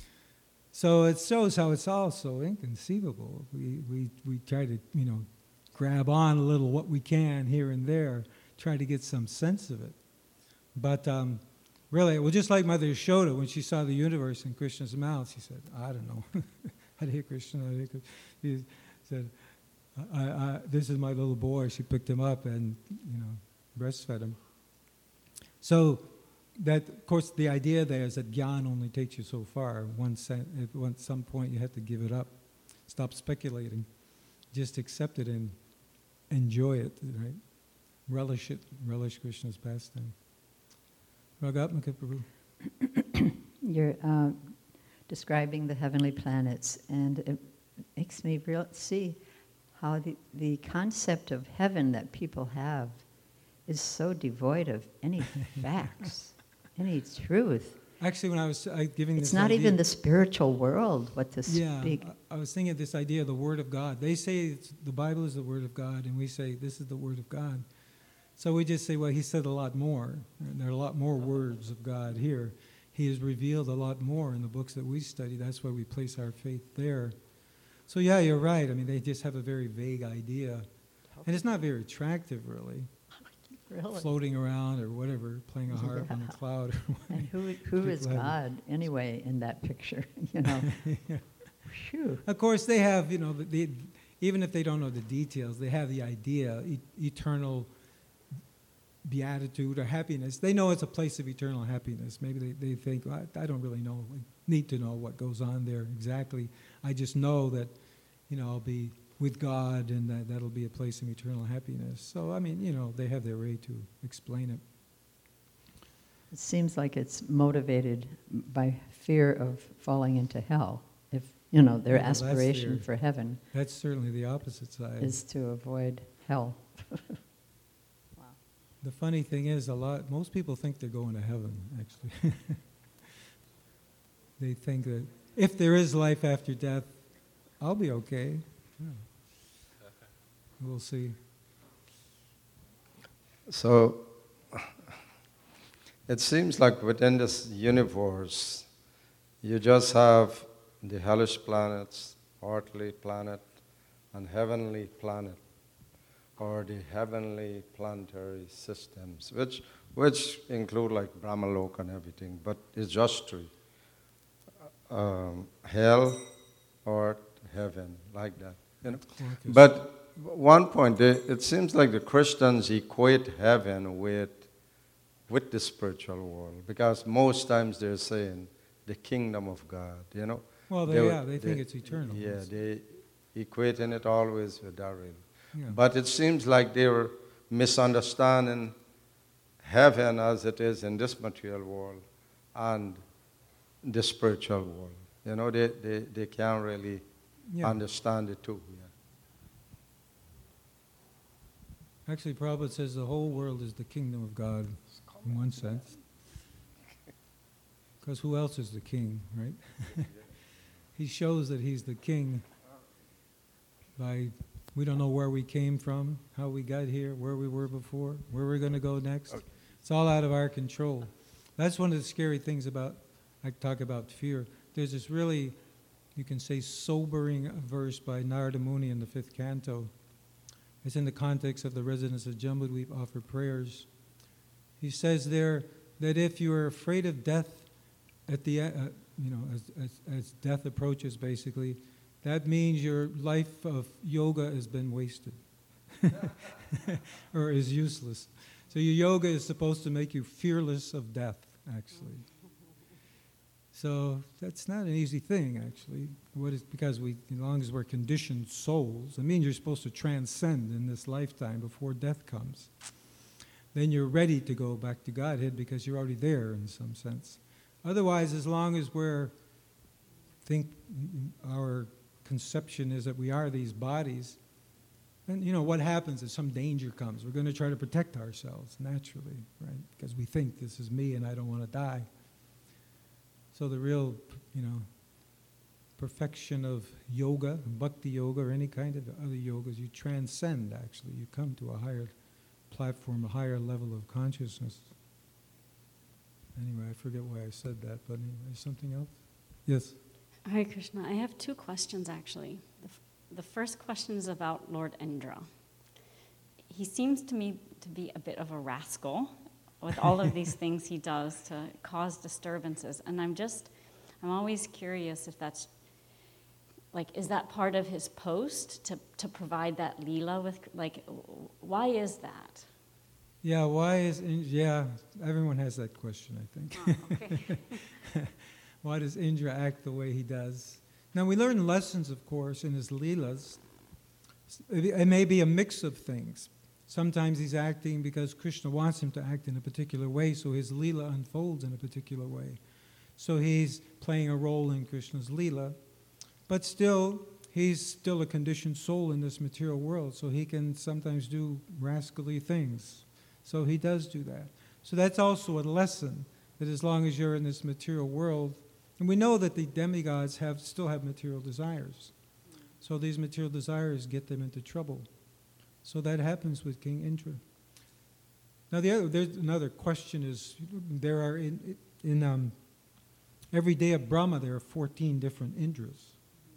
So it shows how it's all so inconceivable. We, we, we try to, you know, grab on a little what we can here and there, try to get some sense of it. But um, really, well, just like Mother Yashoda, when she saw the universe in Krishna's mouth, she said, I don't know. Hare Krishna, Hare Krishna. She said, I, I, this is my little boy. She picked him up and, you know, breastfed him. So that, of course, the idea there is that Gyan only takes you so far. One sen- at one, some point, you have to give it up. Stop speculating. Just accept it and enjoy it, right? Relish it. Relish Krishna's pastime. Ragatmaka Prabhu. You're uh, describing the heavenly planets, and it makes me real see how the, the concept of heaven that people have is so devoid of any facts, any truth. Actually, when I was uh, giving It's this not idea, even the spiritual world, what to yeah, speak. I, I was thinking of this idea of the Word of God. They say it's, the Bible is the Word of God, and we say this is the Word of God. So we just say, well, he said a lot more. And there are a lot more words of God here. He has revealed a lot more in the books that we study. That's why we place our faith there. So yeah, you're right. I mean, they just have a very vague idea. And it's not very attractive, really. Really? Floating around or whatever, playing a harp Yeah. on a cloud. Or And who who is People have- God anyway in that picture? You know. yeah. Phew. Of course, they have, you know, the, the, even if they don't know the details, they have the idea, e- eternal beatitude or happiness. They know it's a place of eternal happiness. Maybe they, they think, well, I, I don't really know, I need to know what goes on there exactly. I just know that, you know, I'll be with God and that, that'll be a place of eternal happiness. So, I mean, you know, they have their way to explain it. It seems like it's motivated by fear of falling into hell. If, you know, their Well, that's aspiration their- for heaven That's certainly the opposite side. is to avoid hell. The funny thing is, a lot, most people think they're going to heaven, actually. They think that if there is life after death, I'll be okay. Yeah. We'll see. So, it seems like within this universe, you just have the hellish planets, earthly planet, and heavenly planet, or the heavenly planetary systems, which which include like Brahmaloka and everything, but it's just three. Um, hell, earth, heaven, like that. You know? Clock is- But one point, they, it seems like the Christians equate heaven with with the spiritual world, because most times they're saying the kingdom of God, you know. Well, they, They yeah, would- they think they- it's eternal. Yeah, It's- they equating it always with that really. yeah. But it seems like they were misunderstanding heaven as it is in this material world and the spiritual world. You know, they, they, they can't really Yeah. understand it too. Yeah. Actually, Prabhupada says the whole world is the kingdom of God, in one sense. Because who else is the king, right? He shows that he's the king by, we don't know where we came from, how we got here, where we were before, where we're going to go next. It's all out of our control. That's one of the scary things about, I talk about fear. There's this really, you can say, sobering verse by Narada Muni in the fifth canto. It's in the context of the residents of Jambudweep offer prayers. He says there that if you are afraid of death at the, uh, you know, as, as, as death approaches, basically, that means your life of yoga has been wasted or is useless. So your yoga is supposed to make you fearless of death, actually. So that's not an easy thing, actually. What is because we, as long as we're conditioned souls, it means you're supposed to transcend in this lifetime before death comes. Then you're ready to go back to Godhead because you're already there in some sense. Otherwise, as long as we're think our conception is that we are these bodies, then you know what happens if some danger comes. We're going to try to protect ourselves naturally, right? Because we think this is me and I don't want to die. So the real, you know, perfection of yoga, bhakti yoga, or any kind of other yogas, you transcend, actually. You come to a higher platform, a higher level of consciousness. Anyway, I forget why I said that, but anyway, something else? Yes? Hare Krishna. I have two questions, actually. The, f- the first question is about Lord Indra. He seems to me to be a bit of a rascal with all of these things he does to cause disturbances. And I'm just, I'm always curious if that's, like, is that part of his post to, to provide that lila with, like, why is that? Yeah, why is, In- yeah, everyone has that question, I think. Oh, okay. Why does Indra act the way he does? Now, we learn lessons, of course, in his leelas. It may be a mix of things. Sometimes he's acting because Krishna wants him to act in a particular way, so his leela unfolds in a particular way. So he's playing a role in Krishna's leela, but still, he's still a conditioned soul in this material world, so he can sometimes do rascally things. So he does do that. So that's also a lesson, that as long as you're in this material world, and we know that the demigods have still have material desires. So these material desires get them into trouble. So that happens with King Indra. Now the other, there's another question is, there are in, in um, every day of Brahma there are fourteen different Indras.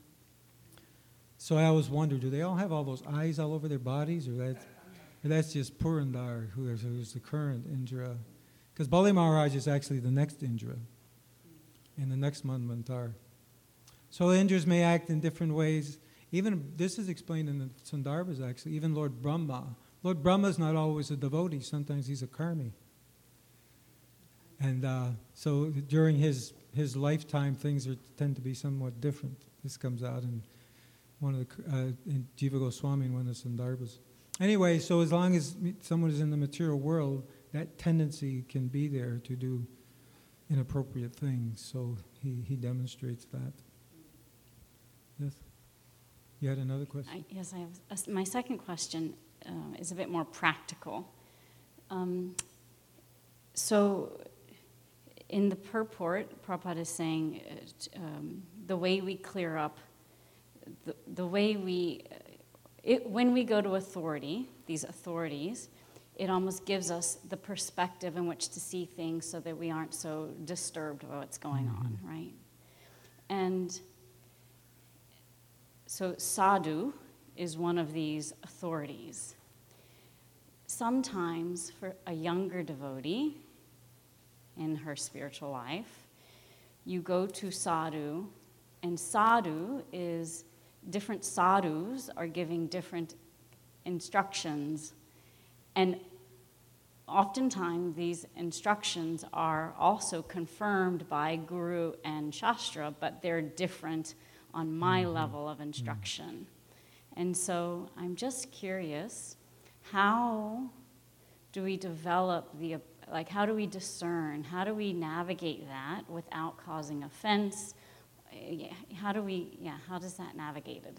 So I always wonder, do they all have all those eyes all over their bodies, or that, or that's just Purandar, who is, who is the current Indra? Because Bali Maharaj is actually the next Indra in the next Manvantar. So Indras may act in different ways. Even this is explained in the Sandarbhas, actually. Even Lord Brahma. Lord Brahma is not always a devotee. Sometimes he's a karmi. And uh, so during his, his lifetime, things are, tend to be somewhat different. This comes out in one of the uh, in Jiva Goswami in one of the Sandarbhas. Anyway, so as long as someone is in the material world, that tendency can be there to do inappropriate things. So he, he demonstrates that. Yes? You had another question? I, yes, I have. A, my second question uh, is a bit more practical. Um, so, in the purport, Prabhupada is saying uh, um, the way we clear up, the, the way we, uh, it, when we go to authority, these authorities, it almost gives us the perspective in which to see things so that we aren't so disturbed by what's going mm-hmm. on, right? And so sadhu is one of these authorities. Sometimes for a younger devotee in her spiritual life, you go to sadhu, and sadhu is, different sadhus are giving different instructions, and oftentimes these instructions are also confirmed by Guru and Shastra, but they're different on my mm-hmm. level of instruction. Mm-hmm. And so I'm just curious, how do we develop the, like how do we discern, how do we navigate that without causing offense? How do we, yeah, how does that navigated?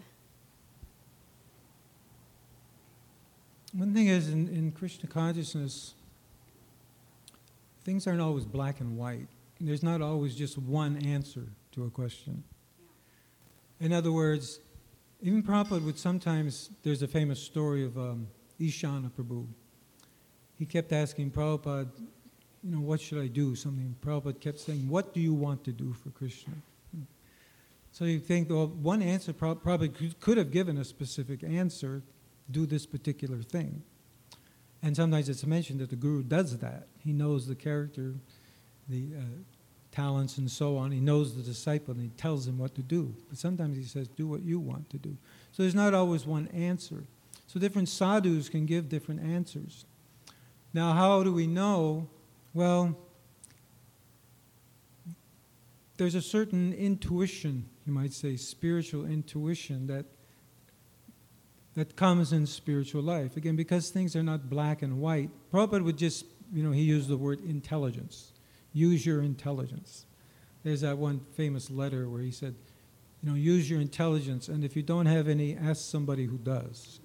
One thing is, in, in Krishna consciousness, things aren't always black and white. There's not always just one answer to a question. In other words, even Prabhupada would sometimes, there's a famous story of um, Ishana Prabhu. He kept asking Prabhupada, you know, what should I do? Something. Prabhupada kept saying, what do you want to do for Krishna? So you think, well, one answer probably could have given a specific answer, do this particular thing. And sometimes it's mentioned that the Guru does that. He knows the character, the uh, talents and so on. He knows the disciple and he tells him what to do. But sometimes he says, do what you want to do. So there's not always one answer. So different sadhus can give different answers. Now, how do we know? Well, there's a certain intuition, you might say, spiritual intuition that that comes in spiritual life. Again, because things are not black and white, Prabhupada would just, you know, he used the word intelligence. Use your intelligence. There's that one famous letter where he said, you know, use your intelligence, and if you don't have any, ask somebody who does.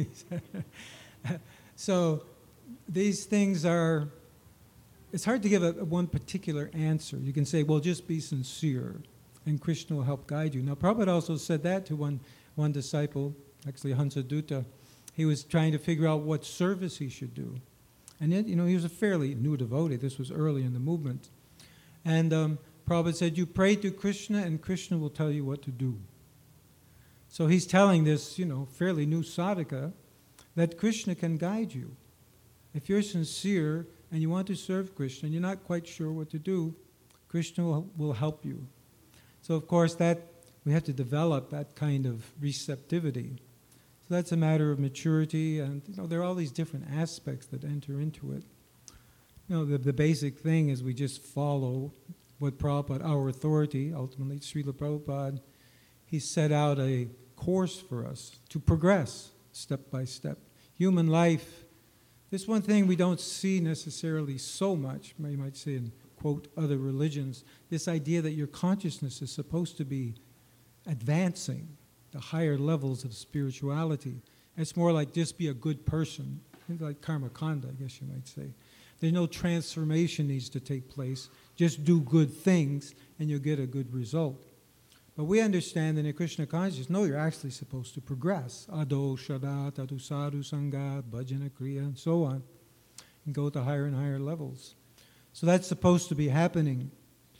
So these things are, it's hard to give a, a one particular answer. You can say, well, just be sincere, and Krishna will help guide you. Now, Prabhupada also said that to one, one disciple, actually Hansadutta. He was trying to figure out what service he should do. And yet, you know, he was a fairly new devotee. This was early in the movement. And um, Prabhupada said, you pray to Krishna, and Krishna will tell you what to do. So he's telling this, you know, fairly new sadhaka that Krishna can guide you. If you're sincere and you want to serve Krishna and you're not quite sure what to do, Krishna will, will help you. So, of course, that we have to develop that kind of receptivity. So that's a matter of maturity, and you know, there are all these different aspects that enter into it. You know, the, the basic thing is we just follow what Prabhupada, our authority, ultimately Srila Prabhupada, he set out a course for us to progress step by step. Human life, this one thing we don't see necessarily so much, you might say in, quote, other religions, this idea that your consciousness is supposed to be advancing the higher levels of spirituality. It's more like just be a good person, like karma kanda, I guess you might say. There's no transformation needs to take place. Just do good things and you'll get a good result. But we understand that in Krishna consciousness, no, you're actually supposed to progress. Ado, Shada, Tatu Sadhu, Sangha, Bhajana, Kriya, and so on. And go to higher and higher levels. So that's supposed to be happening.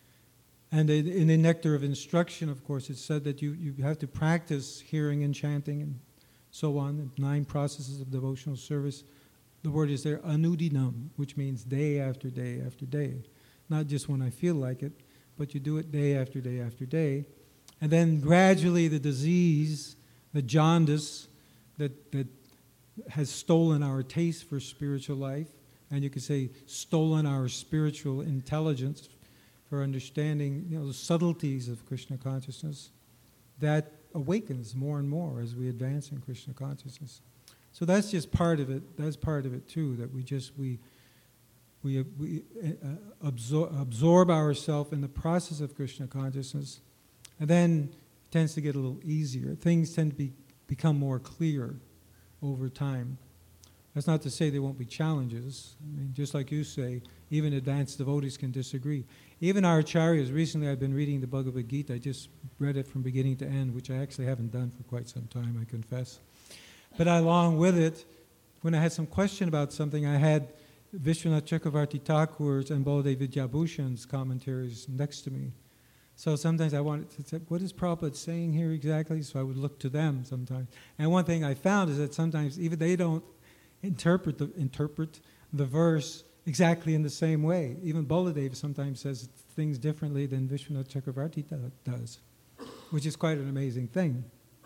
And in the Nectar of Instruction, of course, it's said that you, you have to practice hearing and chanting and so on, the nine processes of devotional service. The word is there, anudinam, which means day after day after day. Not just when I feel like it, but you do it day after day after day. And then gradually the disease, the jaundice that, that has stolen our taste for spiritual life, and you could say stolen our spiritual intelligence for understanding, you know, the subtleties of Krishna consciousness, that awakens more and more as we advance in Krishna consciousness. So that's just part of it. That's part of it too, that we just, we we, we uh, absorb, absorb ourselves in the process of Krishna consciousness, and then it tends to get a little easier. Things tend to be, become more clear over time. That's not to say there won't be challenges. I mean, just like you say, even advanced devotees can disagree. Even our acharyas, recently I've been reading the Bhagavad Gita. I just read it from beginning to end, which I actually haven't done for quite some time, I confess. But along with it, when I had some question about something, I had Vishwanath Chakravarti Thakur's and Baladev Vidyabhushan's commentaries next to me. So sometimes I wanted to say, what is Prabhupada saying here exactly? So I would look to them sometimes. And one thing I found is that sometimes even they don't interpret the, interpret the verse exactly in the same way. Even Baladev sometimes says things differently than Vishwanath Chakravarti does, which is quite an amazing thing.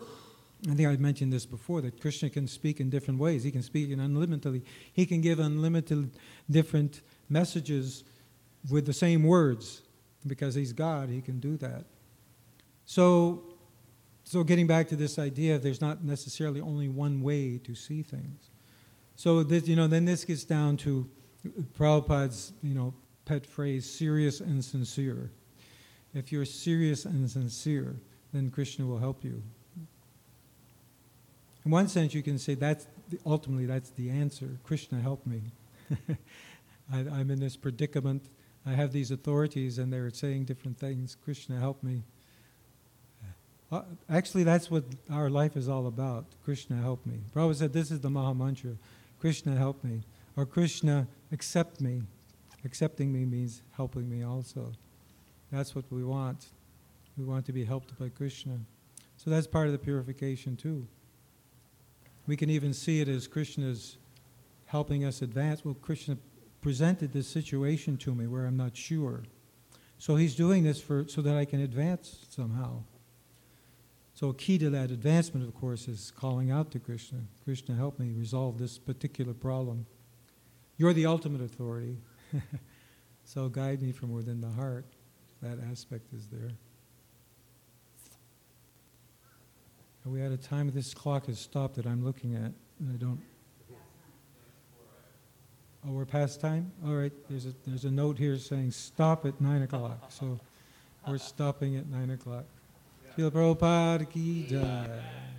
I think I mentioned this before, that Krishna can speak in different ways. He can speak in unlimitedly. He can give unlimited different messages with the same words. Because he's God, he can do that. So, so getting back to this idea, there's not necessarily only one way to see things. So this, you know, then this gets down to Prabhupada's, you know, pet phrase, serious and sincere. If you're serious and sincere, then Krishna will help you. In one sense, you can say that's the, ultimately that's the answer. Krishna, help me. I, I'm in this predicament. I have these authorities and they're saying different things. Krishna, help me. Uh, actually, that's what our life is all about. Krishna, help me. Prabhupada said this is the Maha Mantra. Krishna, help me. Or Krishna, accept me. Accepting me means helping me also. That's what we want. We want to be helped by Krishna. So that's part of the purification too. We can even see it as Krishna's helping us advance. Well, Krishna presented this situation to me where I'm not sure. So he's doing this for so that I can advance somehow. So a key to that advancement, of course, is calling out to Krishna. Krishna, help me resolve this particular problem. You're the ultimate authority. So guide me from within the heart. that aspect is there. Are we at a time this clock has stopped that I'm looking at and I don't... Oh, we're past time? All right, there's a, there's a note here saying stop at nine o'clock. So we're stopping at nine o'clock. Srila Prabhupada ki jai.